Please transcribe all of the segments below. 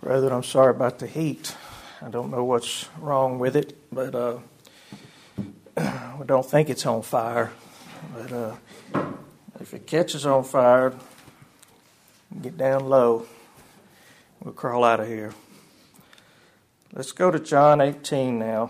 Brother, I'm sorry about the heat. I don't know what's wrong with it, but we don't think it's on fire. But if it catches on fire, get down low. We'll crawl out of here. Let's go to John 18 now.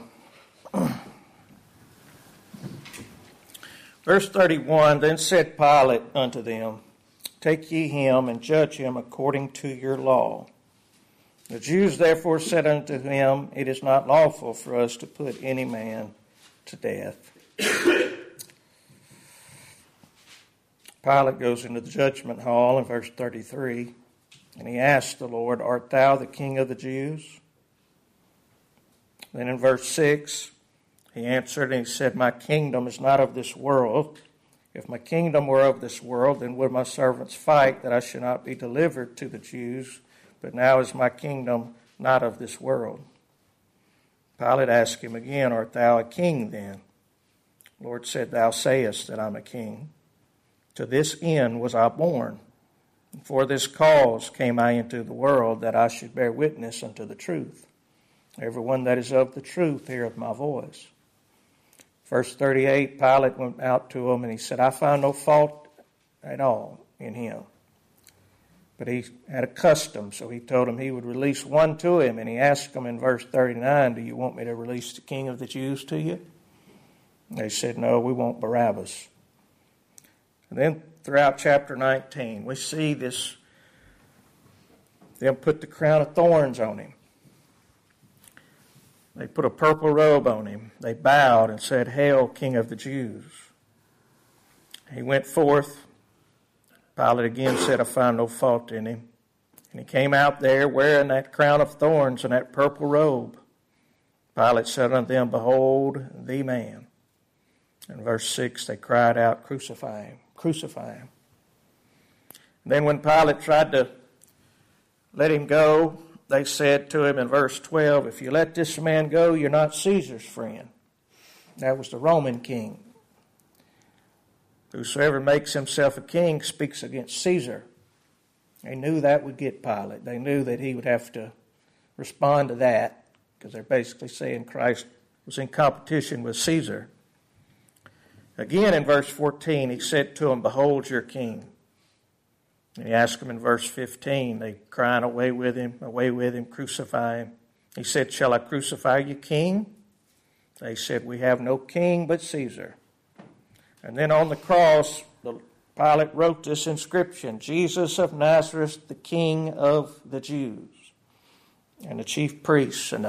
Verse 31, Then said Pilate unto them, Take ye him, and judge him according to your law. The Jews therefore said unto him, It is not lawful for us to put any man to death. Pilate goes into the judgment hall in verse 33, and he asks the Lord, Art thou the King of the Jews? Then in verse 6, he answered and he said, My kingdom is not of this world. If my kingdom were of this world, then would my servants fight that I should not be delivered to the Jews. But now is my kingdom not of this world. Pilate asked him again, Art thou a king then? The Lord said, Thou sayest that I'm a king. To this end was I born. And for this cause came I into the world, that I should bear witness unto the truth. Everyone that is of the truth heareth my voice. Verse 38, Pilate went out to him and he said, I find no fault at all in him. But he had a custom, so he told him he would release one to him. And he asked him in verse 39, Do you want me to release the King of the Jews to you? And they said, No, we want Barabbas. And then throughout chapter 19, we see this, them put the crown of thorns on him. They put a purple robe on him. They bowed and said, Hail, King of the Jews. He went forth. Pilate again said, I find no fault in him. And he came out there wearing that crown of thorns and that purple robe. Pilate said unto them, Behold the man. In verse 6, they cried out, Crucify him, crucify him. And then when Pilate tried to let him go, they said to him in verse 12, If you let this man go, you're not Caesar's friend. That was the Roman king. Whosoever makes himself a king speaks against Caesar. They knew that would get Pilate. They knew that he would have to respond to that, because they're basically saying Christ was in competition with Caesar. Again in verse 14, he said to him, Behold your king. And he asked him in verse 15, they crying, away with him, crucify him. He said, Shall I crucify you, king? They said, We have no king but Caesar. And then on the cross, Pilate wrote this inscription, Jesus of Nazareth, the King of the Jews. And the chief priests and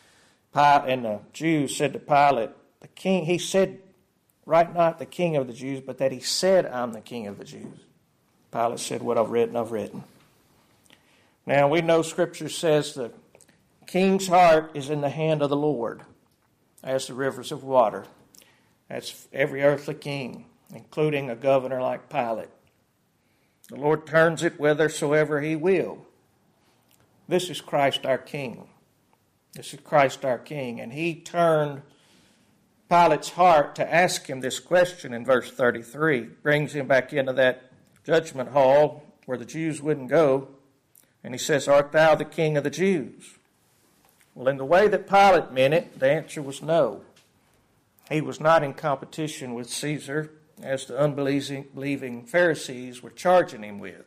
the Jews said to Pilate, the king, he said, right, not the King of the Jews, but that he said, I'm the King of the Jews. Pilate said, What I've written, I've written. Now, we know Scripture says the king's heart is in the hand of the Lord, as the rivers of water. That's every earthly king, including a governor like Pilate. The Lord turns it whithersoever he will. This is Christ our King. This is Christ our King. And he turned Pilate's heart to ask him this question in verse 33. Brings him back into that judgment hall where the Jews wouldn't go. And he says, Art thou the King of the Jews? Well, in the way that Pilate meant it, the answer was no. He was not in competition with Caesar, as the unbelieving Pharisees were charging him with.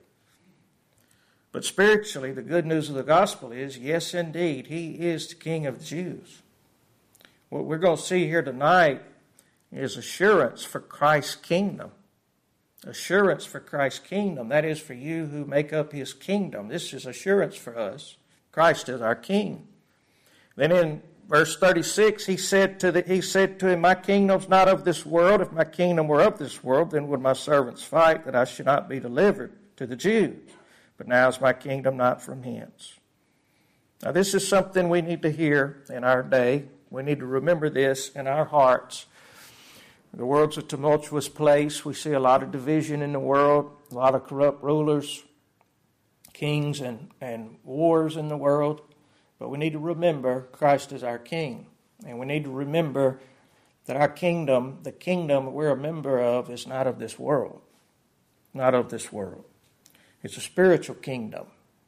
But spiritually, the good news of the gospel is, yes, indeed, he is the King of the Jews. What we're going to see here tonight is assurance for Christ's kingdom. Assurance for Christ's kingdom. That is for you who make up his kingdom. This is assurance for us. Christ is our King. Then in verse 36, he said to him, My kingdom's not of this world. If my kingdom were of this world, then would my servants fight that I should not be delivered to the Jews. But now is my kingdom not from hence. Now this is something we need to hear in our day. We need to remember this in our hearts. The world's a tumultuous place. We see a lot of division in the world, a lot of corrupt rulers, kings, and wars in the world. But we need to remember Christ is our King. And we need to remember that our kingdom, the kingdom we're a member of, is not of this world. Not of this world. It's a spiritual kingdom.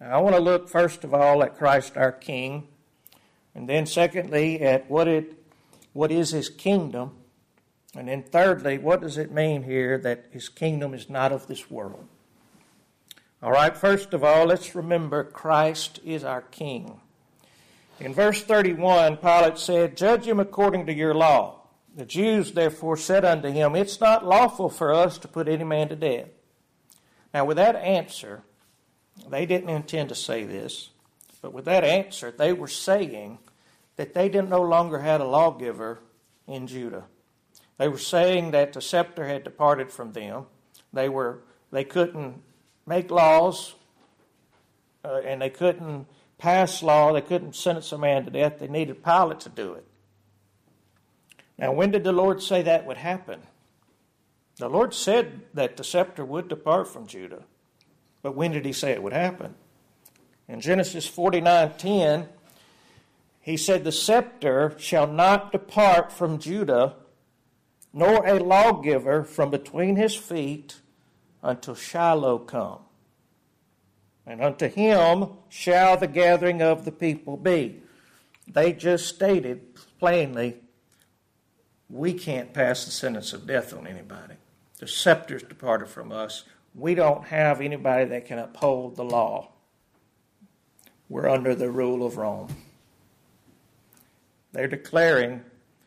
Now, I want to look first of all at Christ our King, and then secondly at what is his kingdom, and then thirdly, what does it mean here that his kingdom is not of this world? All right, first of all, let's remember Christ is our King. In verse 31, Pilate said, "Judge him according to your law." The Jews therefore said unto him, "It's not lawful for us to put any man to death." Now with that answer, they didn't intend to say this, but with that answer, they were saying that they no longer had a lawgiver in Judah. They were saying that the scepter had departed from them. They couldn't make laws, and they couldn't pass law. They couldn't sentence a man to death. They needed Pilate to do it. Now, when did the Lord say that would happen? The Lord said that the scepter would depart from Judah. But when did he say it would happen? In Genesis 49:10, he said, "The scepter shall not depart from Judah, nor a lawgiver from between his feet, until Shiloh come. And unto him shall the gathering of the people be." They just stated plainly, we can't pass the sentence of death on anybody. The scepter's departed from us. We don't have anybody that can uphold the law. We're under the rule of Rome. They're declaring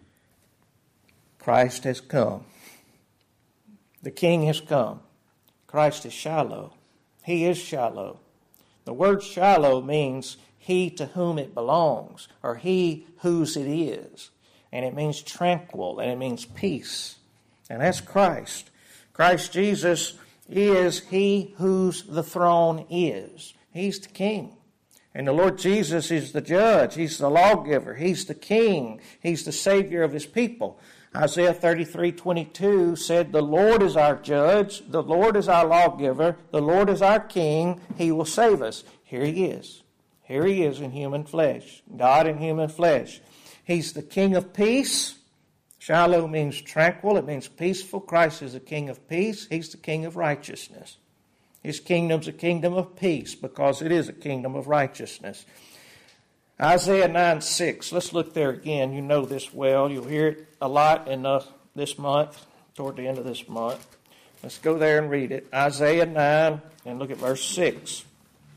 Christ has come. The King has come. Christ is Shiloh. He is Shiloh. The word Shiloh means he to whom it belongs, or he whose it is. And it means tranquil, and it means peace. And that's Christ. Christ Jesus is he whose the throne is. He's the King. And the Lord Jesus is the judge. He's the lawgiver. He's the King. He's the Savior of his people. Isaiah 33:22 said, "The Lord is our judge. The Lord is our lawgiver. The Lord is our King. He will save us." Here he is. Here he is in human flesh. God in human flesh. He's the King of peace. Shiloh means tranquil. It means peaceful. Christ is the King of peace. He's the King of righteousness. His kingdom's a kingdom of peace because it is a kingdom of righteousness. Isaiah 9:6. Let's look there again. You know this well. You'll hear it a lot in this month, toward the end of this month. Let's go there and read it. Isaiah 9 and look at verse 6.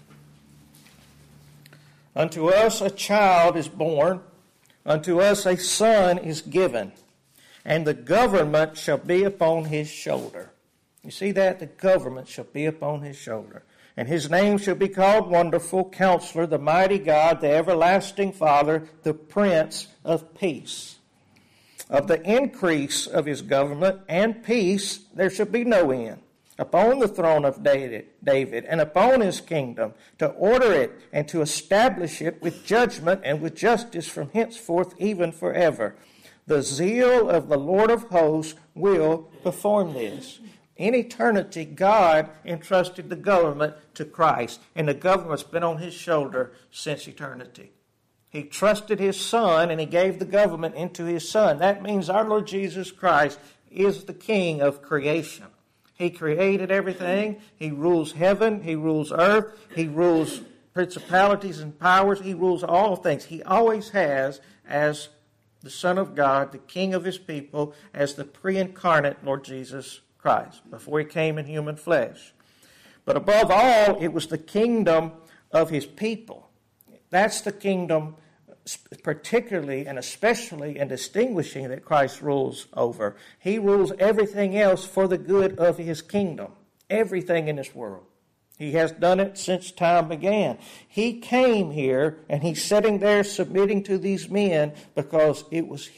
"Unto us a child is born, unto us a son is given, and the government shall be upon his shoulder." You see that? The government shall be upon his shoulder. "And his name shall be called Wonderful, Counselor, the Mighty God, the Everlasting Father, the Prince of Peace. Of the increase of his government and peace there shall be no end, upon the throne of David and upon his kingdom, to order it and to establish it with judgment and with justice from henceforth even forever. The zeal of the Lord of hosts will perform this." In eternity, God entrusted the government to Christ, and the government's been on his shoulder since eternity. He trusted his Son, and he gave the government into his Son. That means our Lord Jesus Christ is the King of creation. He created everything. He rules heaven. He rules earth. He rules principalities and powers. He rules all things. He always has, as the Son of God, the King of his people, as the pre-incarnate Lord Jesus Christ, before he came in human flesh. But above all, it was the kingdom of his people. That's the kingdom particularly and especially and distinguishing that Christ rules over. He rules everything else for the good of his kingdom. Everything in this world. He has done it since time began. He came here and he's sitting there submitting to these men because it was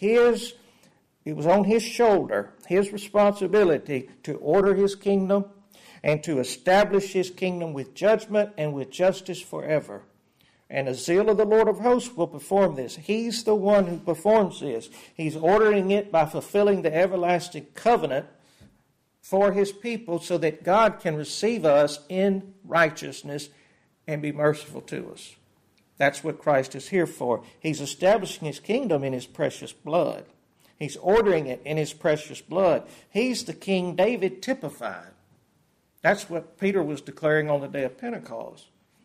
on his shoulder, his responsibility to order his kingdom and to establish his kingdom with judgment and with justice forever. And the zeal of the Lord of hosts will perform this. He's the one who performs this. He's ordering it by fulfilling the everlasting covenant for his people so that God can receive us in righteousness and be merciful to us. That's what Christ is here for. He's establishing his kingdom in his precious blood. He's ordering it in his precious blood. He's the King David typified. That's what Peter was declaring on the day of Pentecost.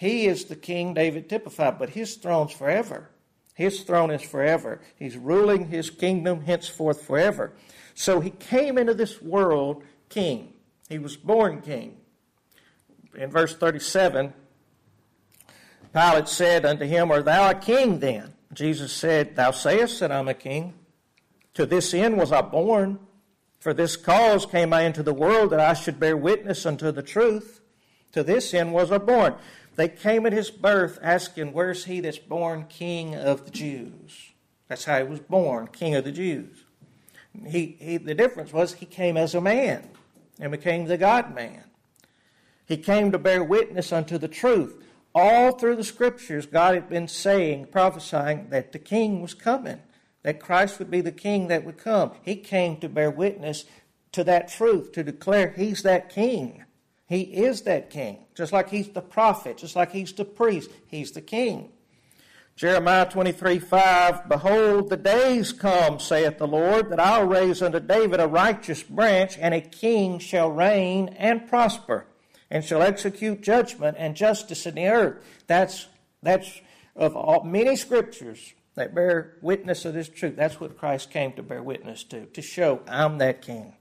He is the king David typified, but his throne's forever. His throne is forever. He's ruling his kingdom henceforth forever. So he came into this world king. He was born king. In verse 37, Pilate said unto him, Art thou a king then? Jesus said, Thou sayest that I'm a king. To this end was I born. For this cause came I into the world, that I should bear witness unto the truth. To this end was I born. They came at his birth asking, Where's he that's born king of the Jews? That's how he was born, king of the Jews. The difference was he came as a man and became the God-man. He came to bear witness unto the truth. All through the Scriptures, God had been saying, prophesying that the king was coming, that Christ would be the king that would come. He came to bear witness to that truth, to declare he's that king. He is that king. Just like he's the prophet, just like he's the priest, he's the king. Jeremiah 23:5, Behold, the days come, saith the Lord, that I'll raise unto David a righteous branch, and a king shall reign and prosper, and shall execute judgment and justice in the earth. That's of all, many scriptures that bear witness of this truth. That's what Christ came to bear witness to show I'm that king.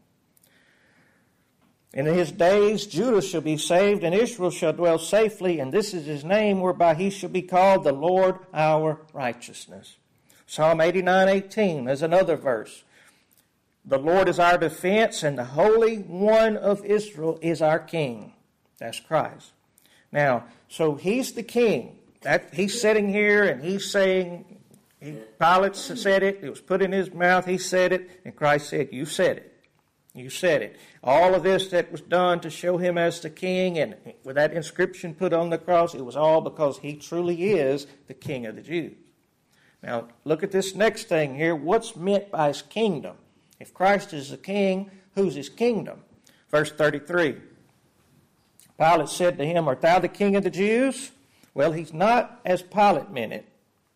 In his days Judah shall be saved, and Israel shall dwell safely, and this is his name, whereby he shall be called the Lord our righteousness. Psalm 89:18 is another verse. The Lord is our defense, and the Holy One of Israel is our king. That's Christ. Now, so he's the king. He's sitting here and he's saying, Pilate said it, it was put in his mouth, he said it, and Christ said, You said it. You said it. All of this that was done to show him as the king, and with that inscription put on the cross, it was all because he truly is the King of the Jews. Now, look at this next thing here. What's meant by his kingdom? If Christ is the king, who's his kingdom? Verse 33. Pilate said to him, Art thou the king of the Jews? Well, he's not as Pilate meant it.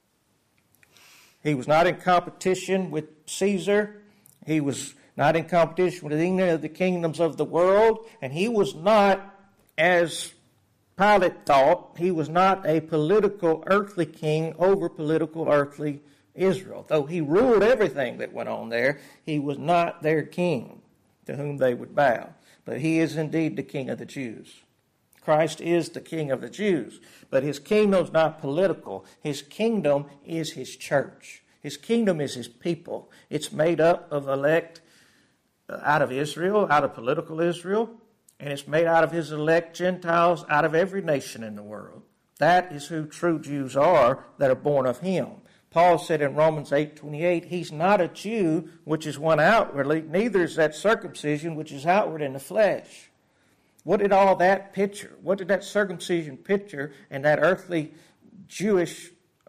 He was not in competition with Caesar. He was not in competition with any of the kingdoms of the world. And he was not, as Pilate thought, he was not a political earthly king over political earthly Israel. Though he ruled everything that went on there, he was not their king to whom they would bow. But he is indeed the king of the Jews. Christ is the king of the Jews. But his kingdom is not political. His kingdom is his church. His kingdom is his people. It's made up of elect out of Israel, out of political Israel, and it's made out of his elect Gentiles out of every nation in the world. That is who true Jews are that are born of him. Paul said in Romans 8:28, he's not a Jew, which is one outwardly, neither is that circumcision, which is outward in the flesh. What did all that picture? What did that circumcision picture and that earthly Jewish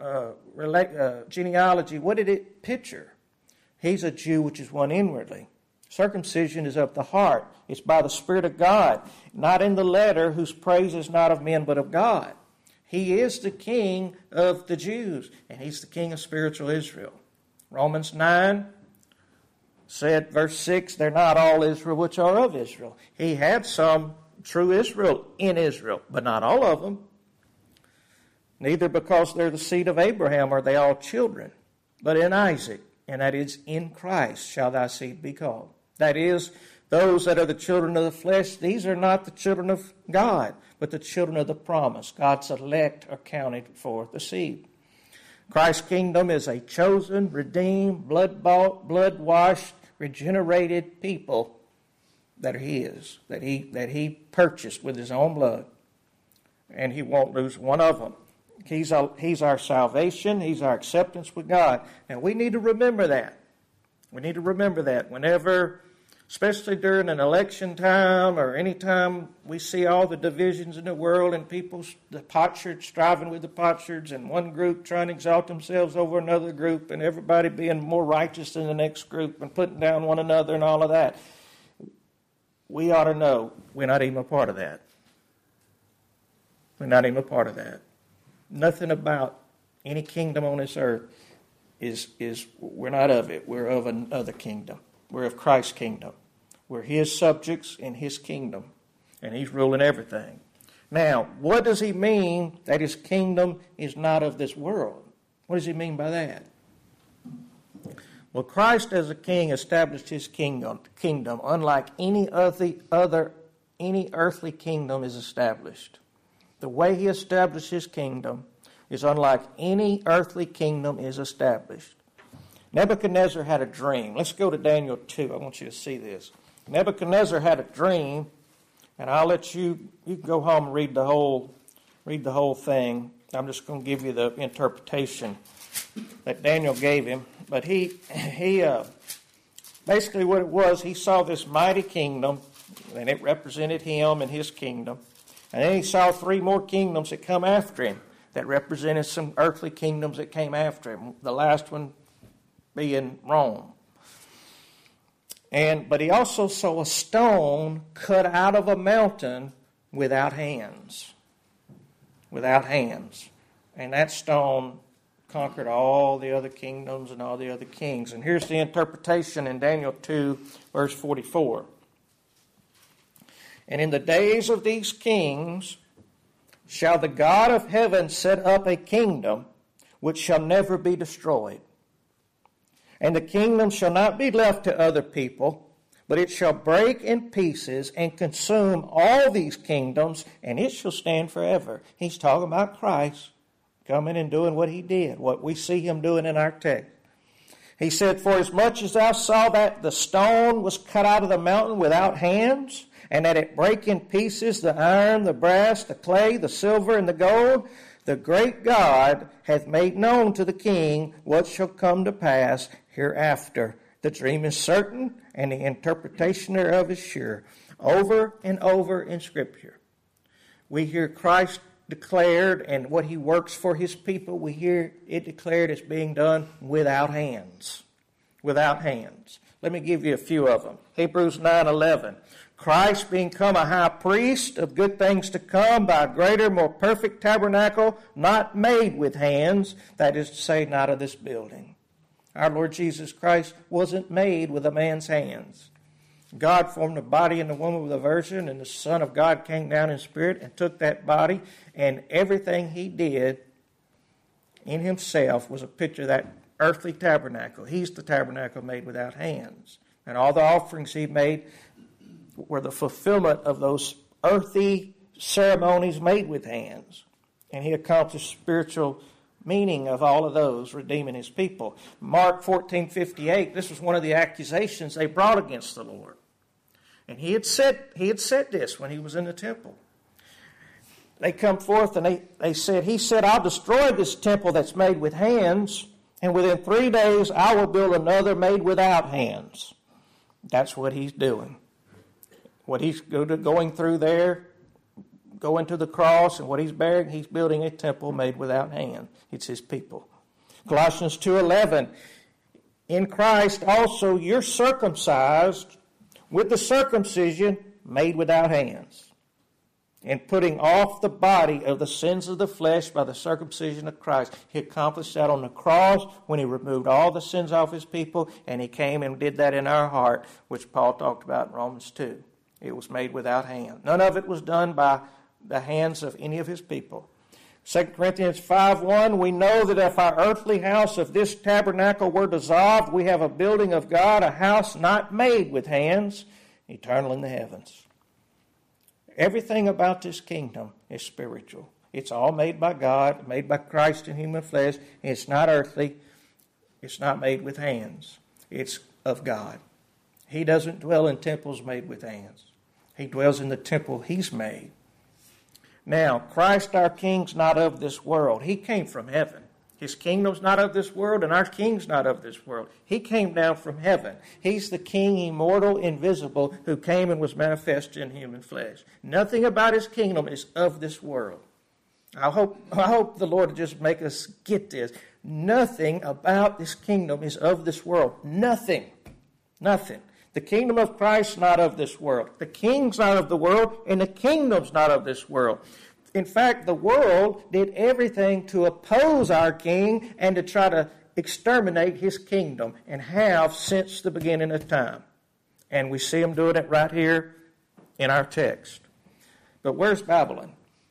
genealogy, what did it picture? He's a Jew, which is one inwardly. Circumcision is of the heart. It's by the Spirit of God, not in the letter, whose praise is not of men but of God. He is the king of the Jews, and he's the king of spiritual Israel. Romans 9 said, verse 6, they're not all Israel which are of Israel. He had some true Israel in Israel, but not all of them. Neither because they're the seed of Abraham are they all children, but in Isaac, and that is in Christ shall thy seed be called. That is, those that are the children of the flesh, these are not the children of God, but the children of the promise. God's elect are counted for the seed. Christ's kingdom is a chosen, redeemed, blood-bought, blood-washed, regenerated people that are his, that he purchased with his own blood. And he won't lose one of them. He's our salvation. He's our acceptance with God. And we need to remember that. We need to remember that whenever, especially during an election time or any time we see all the divisions in the world and people, the potsherds striving with the potsherds and one group trying to exalt themselves over another group and everybody being more righteous than the next group and putting down one another and all of that. We ought to know we're not even a part of that. We're not even a part of that. Nothing about any kingdom on this earth is we're not of it. We're of another kingdom. We're of Christ's kingdom. We're his subjects in his kingdom, and he's ruling everything. Now, what does he mean that his kingdom is not of this world? What does he mean by that? Well, Christ as a king established his kingdom unlike any earthly kingdom is established. The way he established his kingdom is unlike any earthly kingdom is established. Nebuchadnezzar had a dream. Let's go to Daniel 2. I want you to see this. Nebuchadnezzar had a dream, and I'll let you can go home and read the whole thing. I'm just going to give you the interpretation that Daniel gave him. But he basically what it was, he saw this mighty kingdom, and it represented him and his kingdom. And then he saw 3 more kingdoms that come after him that represented some earthly kingdoms that came after him. The last one being Rome. But he also saw a stone cut out of a mountain without hands. Without hands. And that stone conquered all the other kingdoms and all the other kings. And here's the interpretation in Daniel 2, verse 44. And in the days of these kings shall the God of heaven set up a kingdom which shall never be destroyed. And the kingdom shall not be left to other people, but it shall break in pieces and consume all these kingdoms, and it shall stand forever. He's talking about Christ coming and doing what he did, what we see him doing in our text. He said, for as much as thou saw that the stone was cut out of the mountain without hands, and that it brake in pieces the iron, the brass, the clay, the silver, and the gold, the great God hath made known to the king what shall come to pass hereafter. The dream is certain, and the interpretation thereof is sure. Over and over in Scripture, we hear Christ declared, and what he works for his people, we hear it declared as being done without hands. Without hands. Let me give you a few of them. Hebrews 9:11. Christ being come a high priest of good things to come by a greater, more perfect tabernacle, not made with hands, that is to say, not of this building. Our Lord Jesus Christ wasn't made with a man's hands. God formed a body in the womb of the Virgin, and the Son of God came down in spirit and took that body, and everything he did in himself was a picture of that earthly tabernacle. He's the tabernacle made without hands. And all the offerings he made were the fulfillment of those earthy ceremonies made with hands. And he accomplished spiritual meaning of all of those, redeeming his people. Mark 14:58, this was one of the accusations they brought against the Lord. And he had said this when he was in the temple. They come forth and he said, I'll destroy this temple that's made with hands, and within 3 days I will build another made without hands. That's what he's doing. What he's going through there, going to the cross, and what he's bearing, he's building a temple made without hand. It's his people. Colossians 2:11, in Christ also you're circumcised with the circumcision made without hands, and putting off the body of the sins of the flesh by the circumcision of Christ. He accomplished that on the cross when he removed all the sins off his people, and he came and did that in our heart, which Paul talked about in Romans 2. It was made without hand. None of it was done by the hands of any of his people. 2 Corinthians 5:1, we know that if our earthly house of this tabernacle were dissolved, we have a building of God, a house not made with hands, eternal in the heavens. Everything about this kingdom is spiritual. It's all made by God, made by Christ in human flesh. It's not earthly. It's not made with hands. It's of God. He doesn't dwell in temples made with hands. He dwells in the temple he's made. Now, Christ our King's not of this world. He came from heaven. His kingdom's not of this world, and our King's not of this world. He came down from heaven. He's the King, immortal, invisible, who came and was manifested in human flesh. Nothing about his kingdom is of this world. I hope the Lord will just make us get this. Nothing about this kingdom is of this world. Nothing. Nothing. The kingdom of Christ not of this world. The king's not of the world, and the kingdom's not of this world. In fact, the world did everything to oppose our king and to try to exterminate his kingdom, and have since the beginning of time. And we see them doing it right here in our text. But where's Babylon?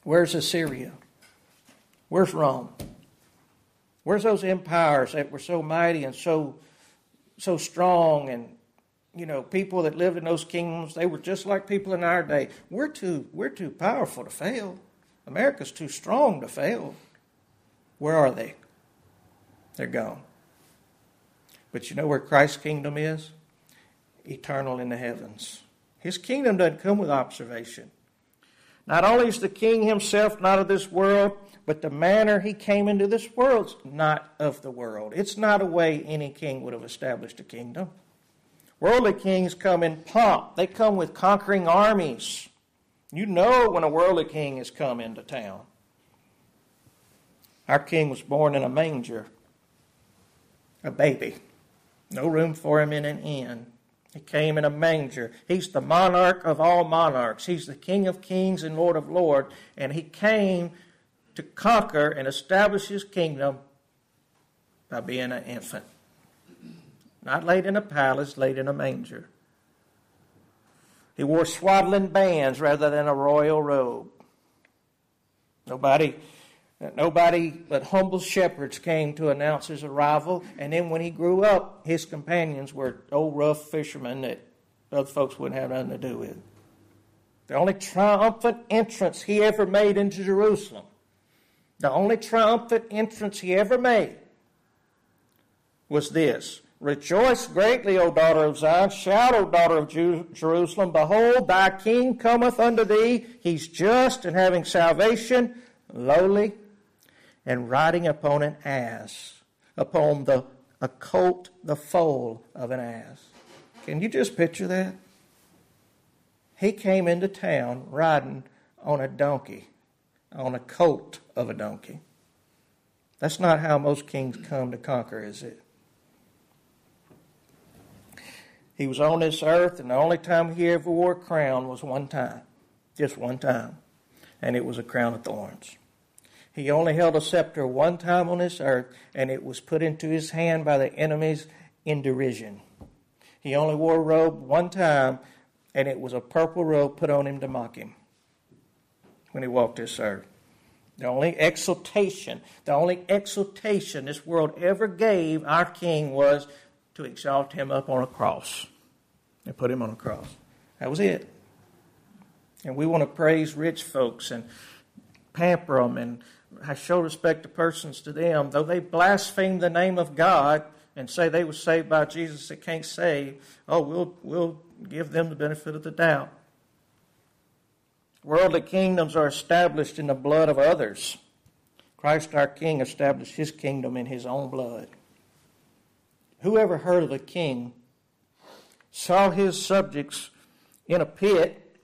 Where's Assyria? Where's Rome? Where's those empires that were so mighty and so strong, and people that lived in those kingdoms, they were just like people in our day. We're too powerful to fail. America's too strong to fail. Where are they? They're gone. But you know where Christ's kingdom is? Eternal in the heavens. His kingdom doesn't come with observation. Not only is the king himself not of this world, but the manner he came into this world's not of the world. It's not a way any king would have established a kingdom. Worldly kings come in pomp. They come with conquering armies. You know when a worldly king has come into town. Our king was born in a manger, a baby. No room for him in an inn. He came in a manger. He's the monarch of all monarchs. He's the King of kings and Lord of lords. And he came to conquer and establish his kingdom by being an infant. Not laid in a palace, laid in a manger. He wore swaddling bands rather than a royal robe. Nobody but humble shepherds came to announce his arrival. And then when he grew up, his companions were old rough fishermen that other folks wouldn't have nothing to do with. The only triumphant entrance he ever made into Jerusalem, the only triumphant entrance he ever made was this: "Rejoice greatly, O daughter of Zion. Shout, O daughter of Jerusalem. Behold, thy king cometh unto thee. He's just and having salvation, lowly, and riding upon an ass, upon a colt, the foal of an ass." Can you just picture that? He came into town riding on a donkey, on a colt of a donkey. That's not how most kings come to conquer, is it? He was on this earth, and the only time he ever wore a crown was one time. Just one time. And it was a crown of thorns. He only held a scepter one time on this earth, and it was put into his hand by the enemies in derision. He only wore a robe one time, and it was a purple robe put on him to mock him when he walked this earth. The only exaltation this world ever gave our king was to exalt him up on a cross and put him on a cross. That was it. And we want to praise rich folks and pamper them and show respect to persons to them. Though they blaspheme the name of God and say they were saved by Jesus that can't save, we'll give them the benefit of the doubt. Worldly kingdoms are established in the blood of others. Christ our King established his kingdom in his own blood. Who ever heard of a king saw his subjects in a pit,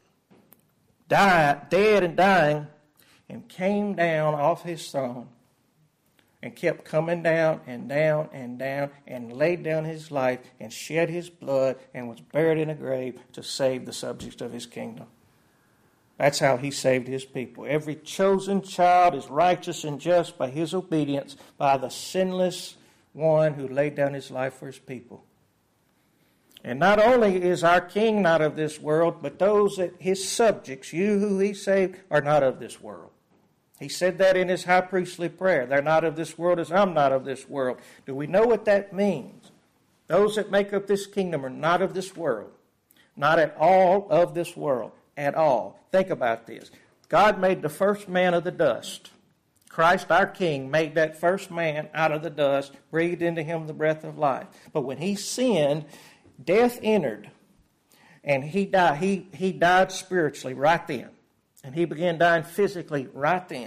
dead and dying, and came down off his throne and kept coming down and down and down and laid down his life and shed his blood and was buried in a grave to save the subjects of his kingdom? That's how he saved his people. Every chosen child is righteous and just by his obedience, by the sinless one who laid down his life for his people. And not only is our king not of this world, but those that his subjects, you who he saved, are not of this world. He said that in his high priestly prayer. They're not of this world as I'm not of this world. Do we know what that means? Those that make up this kingdom are not of this world. Not at all of this world. At all. Think about this. God made the first man of the dust. Christ, our King, made that first man out of the dust, breathed into him the breath of life. But when he sinned, death entered, and he died. He died spiritually right then. And he began dying physically right then.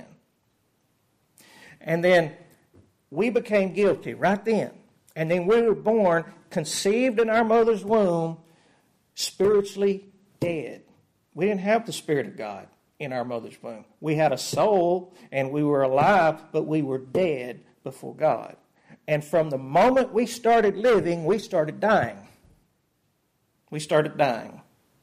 And then we became guilty right then. And then we were born, conceived in our mother's womb, spiritually dead. We didn't have the Spirit of God in our mother's womb. We had a soul and we were alive, but we were dead before God. And from the moment we started living, we started dying. We started dying.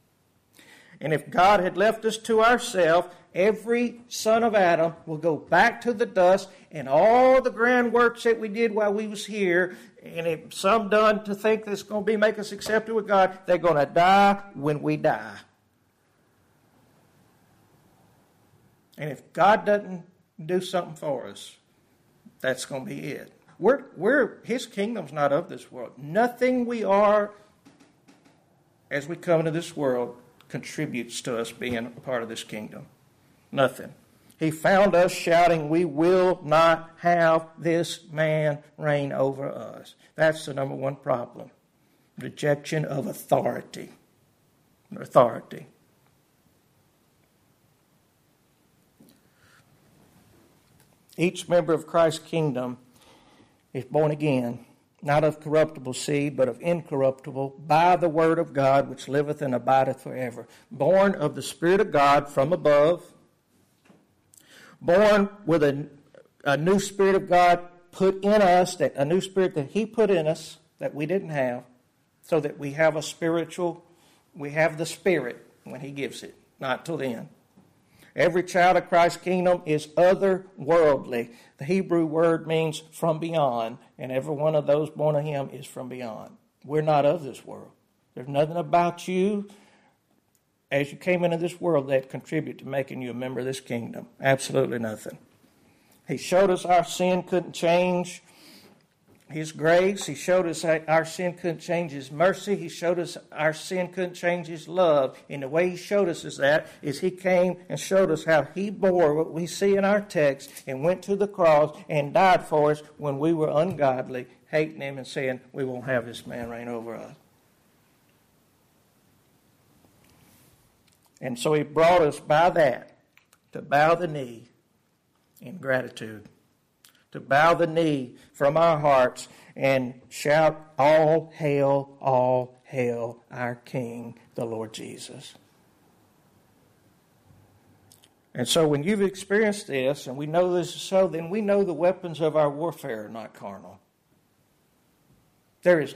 And if God had left us to ourselves, every son of Adam will go back to the dust, and all the grand works that we did while we was here, and if some done to think that's going to make us accepted with God, they're going to die when we die. And if God doesn't do something for us, that's going to be it. His kingdom's not of this world. Nothing we are as we come into this world contributes to us being a part of this kingdom. Nothing. He found us shouting, "We will not have this man reign over us." That's the number one problem. Rejection of authority. Authority. Each member of Christ's kingdom is born again, not of corruptible seed, but of incorruptible, by the word of God, which liveth and abideth forever. Born of the Spirit of God from above, born with a new Spirit of God put in us, a new Spirit that He put in us that we didn't have, so that we have we have the Spirit when He gives it, not till then. Every child of Christ's kingdom is otherworldly. The Hebrew word means from beyond, and every one of those born of Him is from beyond. We're not of this world. There's nothing about you as you came into this world that contribute to making you a member of this kingdom. Absolutely nothing. He showed us our sin couldn't change His grace. He showed us our sin couldn't change His mercy. He showed us our sin couldn't change His love. And the way He showed us is He came and showed us how He bore what we see in our text and went to the cross and died for us when we were ungodly, hating Him and saying, "We won't have this man reign over us." And so He brought us by that to bow the knee in gratitude, to bow the knee from our hearts and shout, all hail, our King, the Lord Jesus. And so when you've experienced this, and we know this is so, then we know the weapons of our warfare are not carnal. There is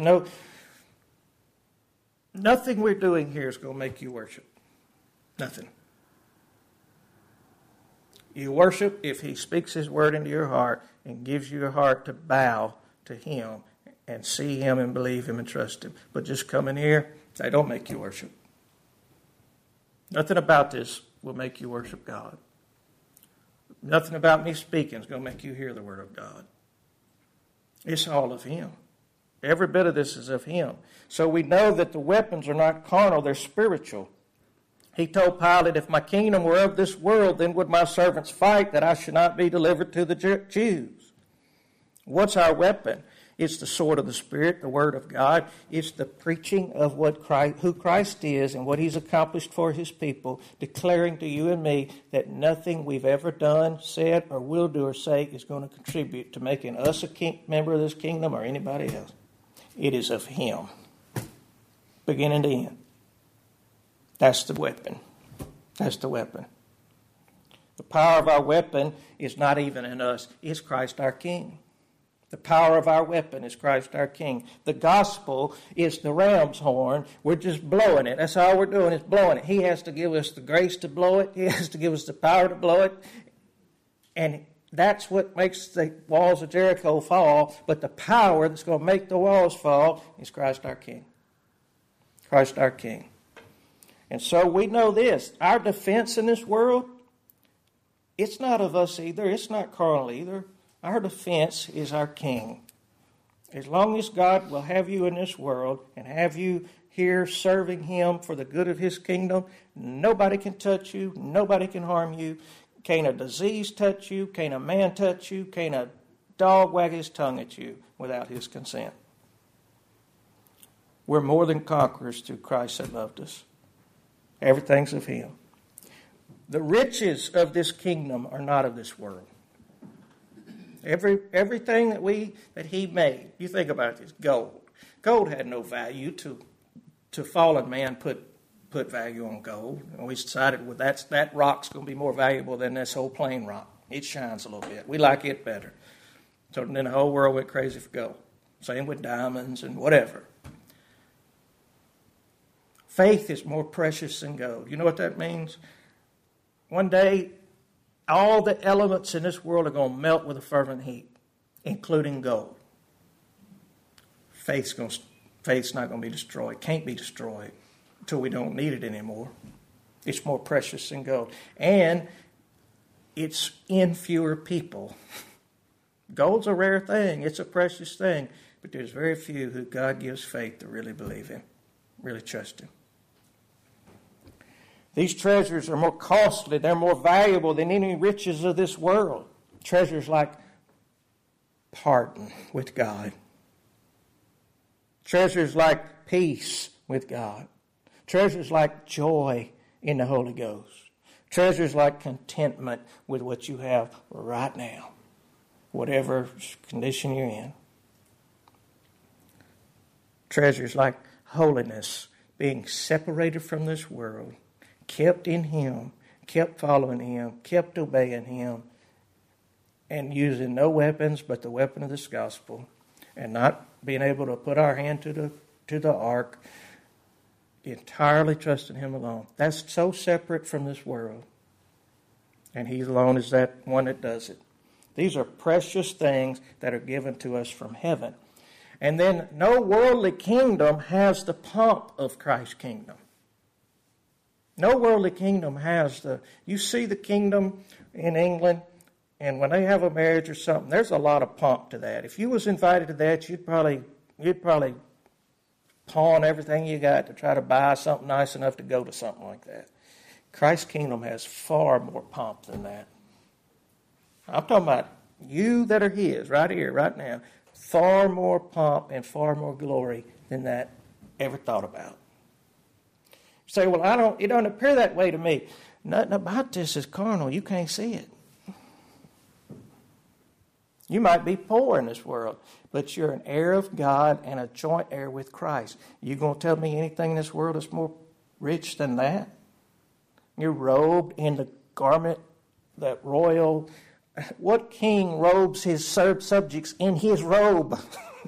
nothing we're doing here is going to make you worship. Nothing. You worship if He speaks His word into your heart and gives you a heart to bow to Him and see Him and believe Him and trust Him. But just come in here, they don't make you worship. Nothing about this will make you worship God. Nothing about me speaking is going to make you hear the word of God. It's all of Him. Every bit of this is of Him. So we know that the weapons are not carnal, they're spiritual. He told Pilate, "If my kingdom were of this world, then would my servants fight that I should not be delivered to the Jews." What's our weapon? It's the sword of the Spirit, the Word of God. It's the preaching of who Christ is and what He's accomplished for His people, declaring to you and me that nothing we've ever done, said, or will do or say is going to contribute to making us a member of this kingdom or anybody else. It is of Him, beginning to end. That's the weapon. That's the weapon. The power of our weapon is not even in us. It's Christ our King. The power of our weapon is Christ our King. The gospel is the ram's horn. We're just blowing it. That's all we're doing is blowing it. He has to give us the grace to blow it. He has to give us the power to blow it. And that's what makes the walls of Jericho fall. But the power that's going to make the walls fall is Christ our King. Christ our King. And so we know this. Our defense in this world, it's not of us either. It's not carnal either. Our defense is our King. As long as God will have you in this world and have you here serving Him for the good of His kingdom, nobody can touch you. Nobody can harm you. Can't a disease touch you. Can't a man touch you. Can't a dog wag his tongue at you without His consent. We're more than conquerors through Christ that loved us. Everything's of Him. The riches of this kingdom are not of this world. Everything that He made, you think about this, gold. Gold had no value to fallen man put value on gold. And we decided, well, that rock's going to be more valuable than this whole plain rock. It shines a little bit. We like it better. So then the whole world went crazy for gold. Same with diamonds and whatever. Faith is more precious than gold. You know what that means? One day, all the elements in this world are going to melt with a fervent heat, including gold. Faith's not going to be destroyed. Can't be destroyed until we don't need it anymore. It's more precious than gold. And it's in fewer people. Gold's a rare thing. It's a precious thing. But there's very few who God gives faith to really believe Him, really trust Him. These treasures are more costly. They're more valuable than any riches of this world. Treasures like pardon with God. Treasures like peace with God. Treasures like joy in the Holy Ghost. Treasures like contentment with what you have right now, whatever condition you're in. Treasures like holiness, being separated from this world, kept in Him, kept following Him, kept obeying Him, and using no weapons but the weapon of this gospel, and not being able to put our hand to the ark, entirely trusting Him alone. That's so separate from this world. And He alone is that one that does it. These are precious things that are given to us from heaven. And then no worldly kingdom has the pomp of Christ's kingdom. No worldly kingdom has you see the kingdom in England, and when they have a marriage or something, there's a lot of pomp to that. If you was invited to that, you'd probably pawn everything you got to try to buy something nice enough to go to something like that. Christ's kingdom has far more pomp than that. I'm talking about you that are His, right here, right now. Far more pomp and far more glory than that ever thought about. You say, well, it don't appear that way to me. Nothing about this is carnal. You can't see it. You might be poor in this world, but you're an heir of God and a joint heir with Christ. You going to tell me anything in this world is more rich than that? You're robed in the garment, that royal. What king robes his subjects in his robe?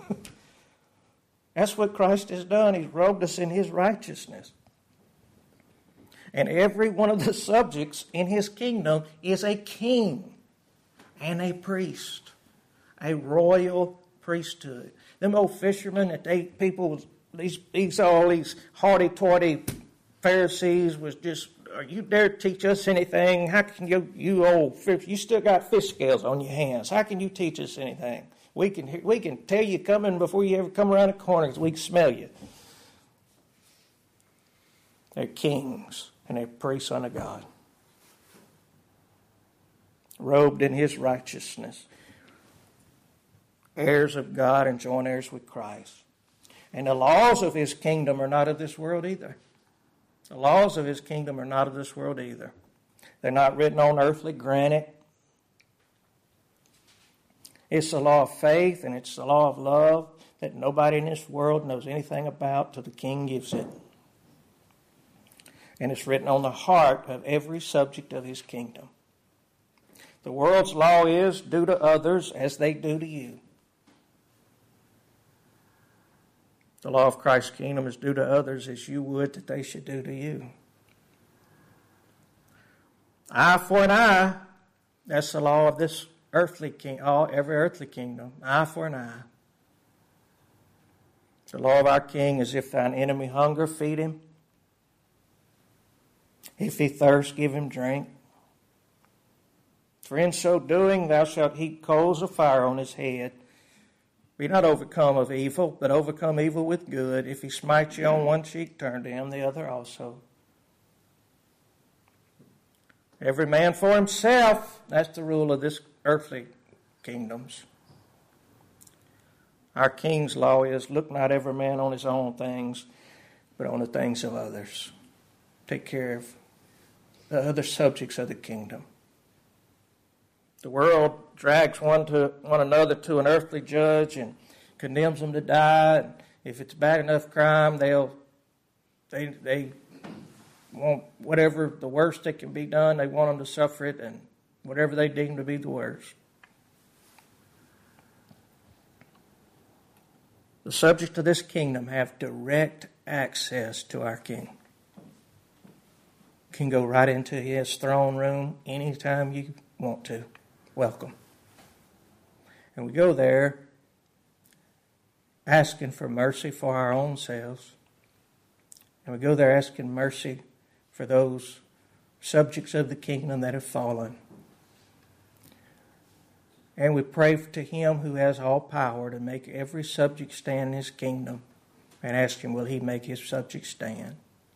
That's what Christ has done. He's robed us in His righteousness. And every one of the subjects in His kingdom is a king and a priest, a royal priesthood. Them old fishermen that these haughty-toity Pharisees was just, are you dare teach us anything? How can you old fish, you still got fish scales on your hands. How can you teach us anything? We can tell you coming before you ever come around the corner because we can smell you. They're kings and they're priests unto God, robed in His righteousness, heirs of God and joint heirs with Christ. And the laws of His kingdom are not of this world either. The laws of His kingdom are not of this world either. They're not written on earthly granite. It's the law of faith and it's the law of love that nobody in this world knows anything about till the King gives it. And it's written on the heart of every subject of His kingdom. The world's law is, do to others as they do to you. The law of Christ's kingdom is, do to others as you would that they should do to you. Eye for an eye. That's the law of this earthly king, every earthly kingdom. Eye for an eye. The law of our King is, if thine enemy hunger, feed him. If he thirst, give him drink. For in so doing thou shalt heap coals of fire on his head. Be not overcome of evil, but overcome evil with good. If he smite you on one cheek, turn to him the other also. Every man for himself. That's the rule of this earthly kingdoms. Our King's law is, look not every man on his own things, but on the things of others. Take care of the other subjects of the kingdom. The world drags one another to an earthly judge and condemns them to die. And if it's bad enough crime, they want whatever the worst that can be done. They want them to suffer it, and whatever they deem to be the worst. The subjects of this kingdom have direct access to our King. You can go right into His throne room anytime you want to. Welcome. And we go there asking for mercy for our own selves. And we go there asking mercy for those subjects of the kingdom that have fallen. And we pray to Him who has all power to make every subject stand in His kingdom, and ask Him, will He make His subjects stand?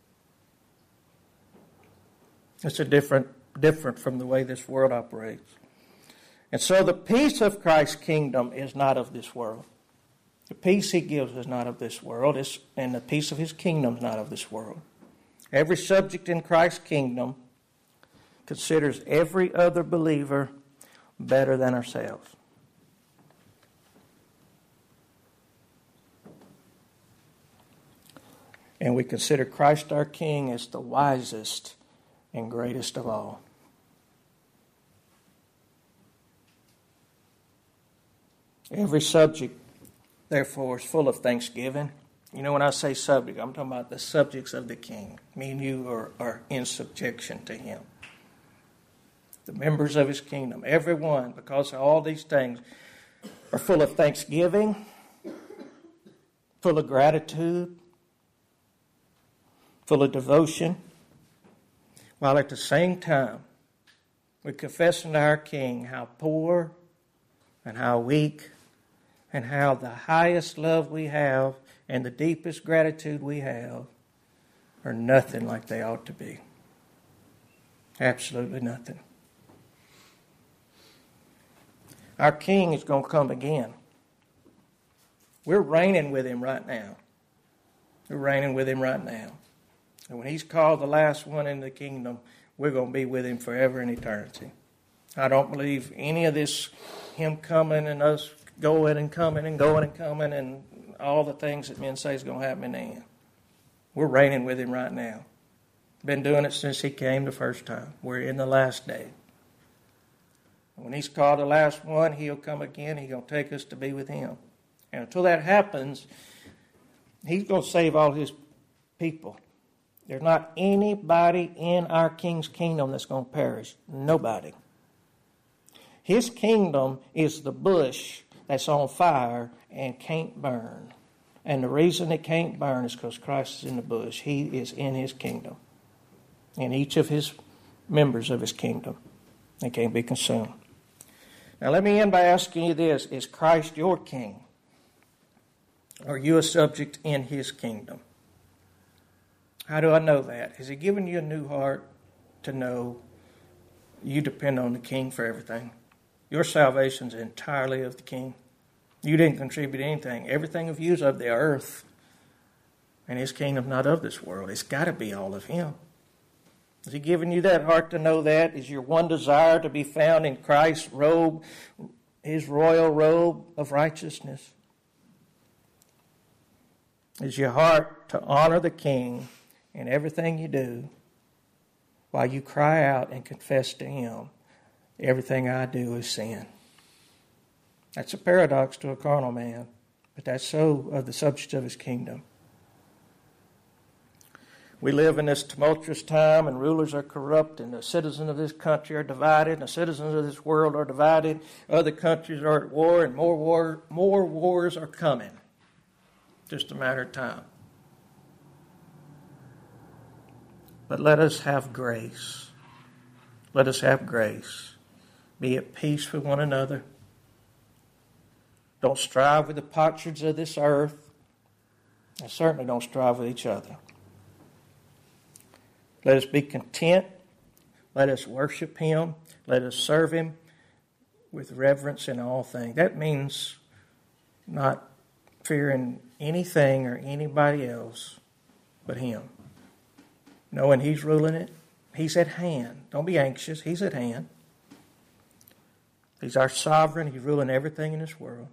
It's a different from the way this world operates. And so the peace of Christ's kingdom is not of this world. The peace He gives is not of this world, and the peace of His kingdom is not of this world. Every subject in Christ's kingdom considers every other believer better than ourselves. And we consider Christ our King as the wisest and greatest of all. Every subject, therefore, is full of thanksgiving. You know, when I say subject, I'm talking about the subjects of the King. Me and you are in subjection to Him. The members of His kingdom, everyone, because of all these things, are full of thanksgiving, full of gratitude, full of devotion, while at the same time we're confessing to our King how poor and how weak and how the highest love we have and the deepest gratitude we have are nothing like they ought to be. Absolutely nothing. Our King is going to come again. We're reigning with Him right now. We're reigning with Him right now. And when He's called the last one in the kingdom, we're going to be with Him forever in eternity. I don't believe any of this, Him coming and us going and coming and going and coming and all the things that men say is going to happen in the end. We're reigning with Him right now. Been doing it since He came the first time. We're in the last day. When He's called the last one, He'll come again. He's going to take us to be with Him. And until that happens, He's going to save all His people. There's not anybody in our King's kingdom that's going to perish. Nobody. His kingdom is the bush that's on fire and can't burn. And the reason it can't burn is because Christ is in the bush. He is in His kingdom. And each of His members of His kingdom, they can't be consumed. Now let me end by asking you this. Is Christ your King? Are you a subject in His kingdom? How do I know that? Has He given you a new heart to know you depend on the King for everything? Your salvation is entirely of the King. You didn't contribute anything. Everything of you is of the earth. And His kingdom not of this world. It's got to be all of Him. Has He given you that heart to know that? Is your one desire to be found in Christ's robe, His royal robe of righteousness? Is your heart to honor the King in everything you do while you cry out and confess to Him, everything I do is sin? That's a paradox to a carnal man, but that's so of the subject of His kingdom. We live in this tumultuous time, and rulers are corrupt, and the citizens of this country are divided, and the citizens of this world are divided. Other countries are at war, and more wars are coming. Just a matter of time. But let us have grace. Let us have grace. Be at peace with one another. Don't strive with the potsherds of this earth, and certainly don't strive with each other. Let us be content. Let us worship Him. Let us serve Him with reverence in all things. That means not fearing anything or anybody else but Him. Knowing He's ruling it. He's at hand. Don't be anxious. He's at hand. He's our sovereign. He's ruling everything in this world.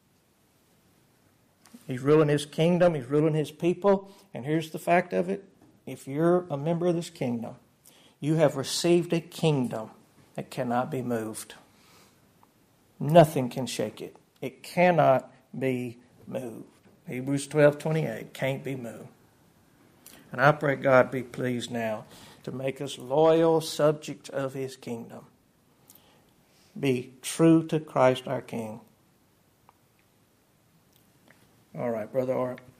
He's ruling His kingdom. He's ruling His people. And here's the fact of it. If you're a member of this kingdom, you have received a kingdom that cannot be moved. Nothing can shake it. It cannot be moved. Hebrews 12:28 can't be moved. And I pray God be pleased now to make us loyal subjects of His kingdom. Be true to Christ our King. All right, Brother Art.